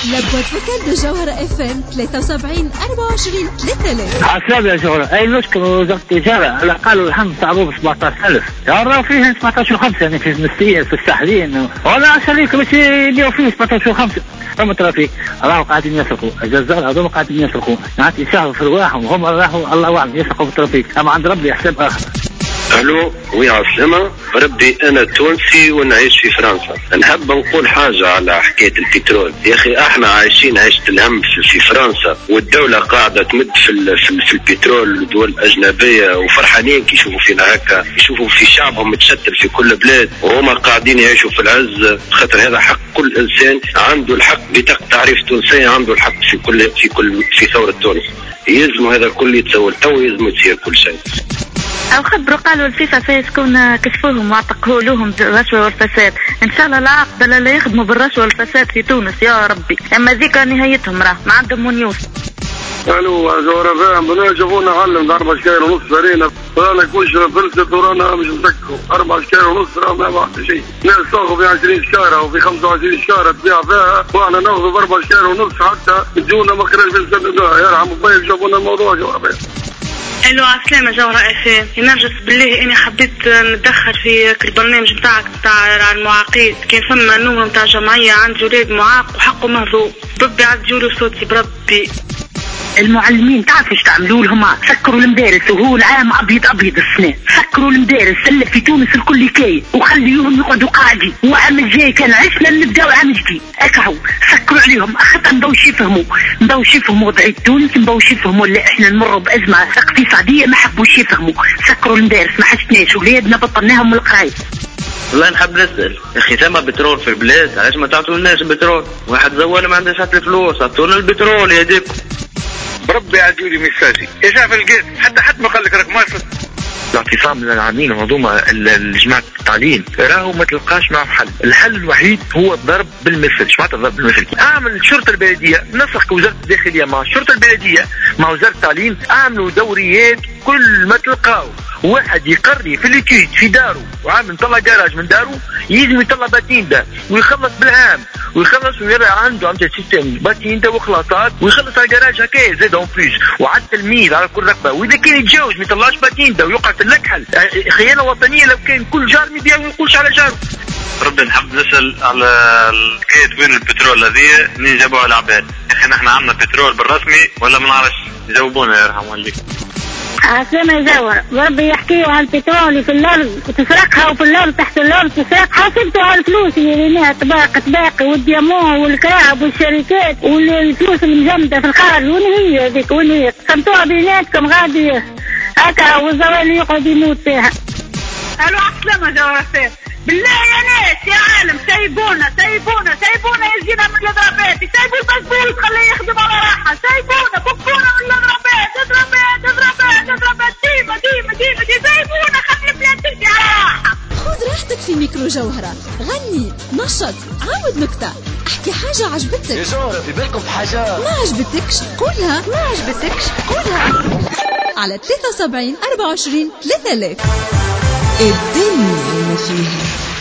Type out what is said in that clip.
لابوات فوكال دو جوهرة اف ام 73 24 3000. عسلامة يا جوهرة. اي نشكر وزارة التجارة على الاقل الحمد تعبوا ب 17,000. يا راه فيه 17.5 يعني في النسية في الساحلين. وانا اشريك باش يديروا فيه 17.5. هم ترافيك راهو قاعدين يسرقوا الجزائر، هذوما قاعدين يسرقوا يعني يشاهدوا في رواحهم وهم راهو الله اعلم يسرقوا في الترافيك. اما عند ربي حساب اخر. الو ويا عسلامة. ربي انا تونسي ونعيش في فرنسا. نحب نقول حاجة على حكاية البترول. يا اخي احنا عايشين عيشة الهم في فرنسا، والدولة قاعدة تمد في البترول للدول الاجنبية، وفرحانين كي يشوفوا فينا هكا، يشوفوا في شعبهم متشتت في كل بلاد وهما قاعدين يعيشوا في العز. خاطر هذا حق كل انسان، عنده الحق بطاقة تعريف تونسية، عنده الحق في ثورة تونس. يلزم هذا الكل يتسول تو، يلزم يصير كل شيء. أو خبروا قالوا الفيفا فيسكون كشفوهم واعتقلوا لهم بالرشوة والفساد. إن شاء الله العقبة لا يخدموا بالرشوة والفساد في تونس يا ربي، أما ذيك نهايتهم راه ما عندهم ونيوس. الو زهرة فاهم بنا جابونا علم 4 شكاير ونص فرينا، رانا كلش فلست ورانا مش مسكوا 4 شكاير ونص، راه ما بعد شيء. ناس تاخذ في 20 شكاره وفي 25 شكاره تبيع فيها، واحنا ناخذ ب 4 شكاير ونص حتى تجونا ما كناش بنسددوها. يرحم الله جابونا الموضوع جوهرة فاهم. الو عسلامة جوهرة اف ام. نرجس بالله اني حبيت نتدخل في البرنامج نتاعك نتاع المعاقين. كان فما نمرة نتاع جمعية عندي ولاد معاق وحقه مهضوم، بربي عديولي صوتي بربي. المعلمين تعرف ايش تعملوا لهم؟ سكروا المدارس وهو العام ابيض السنه، سكروا المدارس اللي في تونس الكل كاين وخليوهم يقعدوا قاعدين، وعام الجاي كان عشنا نبداو عام جديد. اكهو سكروا عليهم حتى نباوش يفهموا وضعية تونس، نباوش يفهموا اللي احنا نمروا بازمه اقتصاديه، ما حبوش يفهموا. سكروا المدارس ما حشناش، ولادنا بطلناهم من القرايه. والله نحب نسأل يا اخي، ثم بترول في البلاد، علاش ما تعطوا الناس البترول؟ واحد زوال ما عندهاش حتى الفلوس، عطونا البترول يا ديك. بربي عدولي ميساجي يا شاف الجيت، حتى ما قال لك راك ما الاعتصام من العاملين ومنظومة الجماعة التعليم راهو ما تلقاش معه حل. الحل الوحيد هو الضرب بالمثل. شو معناتها الضرب بالمثل؟ اعمل الشرطة البلدية، نسق وزارة الداخلية مع الشرطة البلدية مع وزارة التعليم، اعملوا دوريات كل ما تلقاو واحد يقري في الاتيد في داره وعامل يطلع جراج من داره، يلزم يطلع باتيندا ويخلص بالعام ويخلص ويرى عنده سيستم باتيندا وخلاصات ويخلص على جراج هكايا زاد اون بليس، وعلى التلميذ على كل رقبه. واذا كان يتجاوز ما يطلعش باتيندا ويقع في اللكحل، خيانه وطنيه لو كان كل جار يبيع وما يقولش على جاره. ربي نحب نسال على الحكايه وين البترول هذه منين جابوها على العباد؟ يا اخي نحن عندنا بترول بالرسمي ولا ما نعرفش؟ جاوبونا يرحم والديك. عسلامة جوهرة. بربي يحكيوا على البترول في الأرض وتسرقها، وفي الأرض تحت الأرض تسرقها، وسبتوا على الفلوس اللي ليناها تباقي والديامون والكراعب والشركات والفلوس المجمدة في الخارج. وين هي هذيك؟ وين هي؟ قسمتوها بيناتكم غادي هكا والزوالي يقعد يموت فيها. الو عسلامة جوهرة فين. بالله يا ناس يا عالم سيبونا يجينا من الاضرابات، سيبوا البسبول خليه يخدم على راحه، سيبونا فكونا من الاضرابات. اضرابات ديما سيبونا، خلي البلاد تمشي على راحه. خذ راحتك في ميكرو جوهرة، غني نشط عاود نكتة، احكي حاجة عجبتك يا جوهرة في بالكم في حاجة ما عجبتكش قولها، على 73 24 3000. الدنيا فيها